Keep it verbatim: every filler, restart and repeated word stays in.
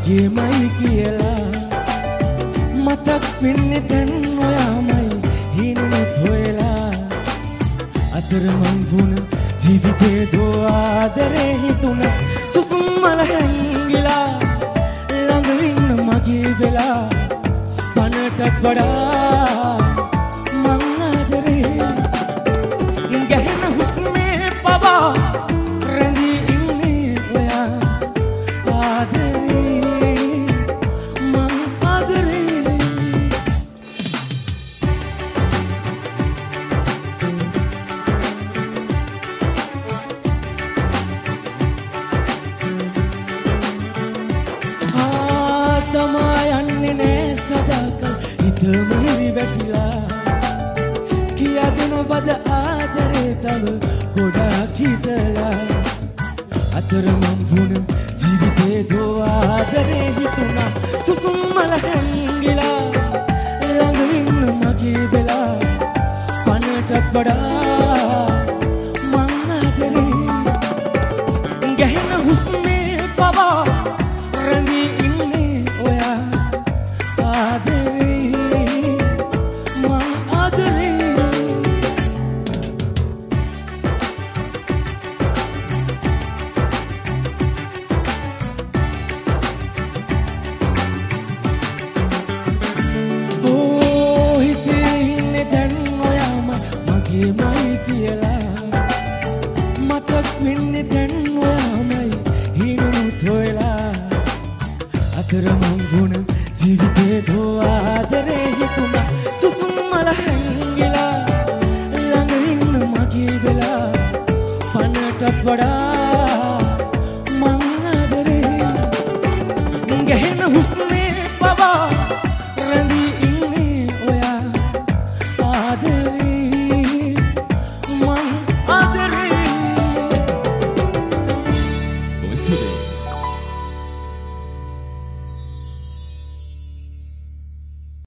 මගේමයි කියලා මතක් වෙන්නේ දැන් ඔයාමයි හිනුත් හොයලා අතරමං වුණ ජීවිතේ දෝ ආදරේ හිතුණ සුසුම් මල හැංගිලා ළඟ ඉන්න මගේ වෙලා පනටත් වඩා මං ආදරේ ගැහෙන හුස්මේ පවා රැඳී ඉන්නේ ඔයා ආදරේ මං ආදරේ ආ තමා යන්නේ නෑ සදාකල් හිතම හිරි වැටිලා කියා දෙනවද ආදරේ තව ගොඩාක් හිතලා අතරමං වුණ ජීවිතේ දෝ ආදරේ හිතුණා සුසුම් මල හැංගිලා ළඟ ඉන්න මගේ වෙලා පනටත් වඩා මං ආදරේ ගැහෙන හුස්මේ පවා රැඳී ඉන්නේ ඔයා ආදරේ මං ආදරේ මයි කියලා මතක් වෙන්නේ දැන් ඔයාමයි හිනුත් හොයලා අතරමං වුණ ජීවිතේ දෝ ආදරේ හිතුණා සුසුම් මල හැංගිලා ළඟ ඉන්න මගේ වෙලා පනටත් වඩා මං ආදරේ ගැහෙන හුස්මේ පවා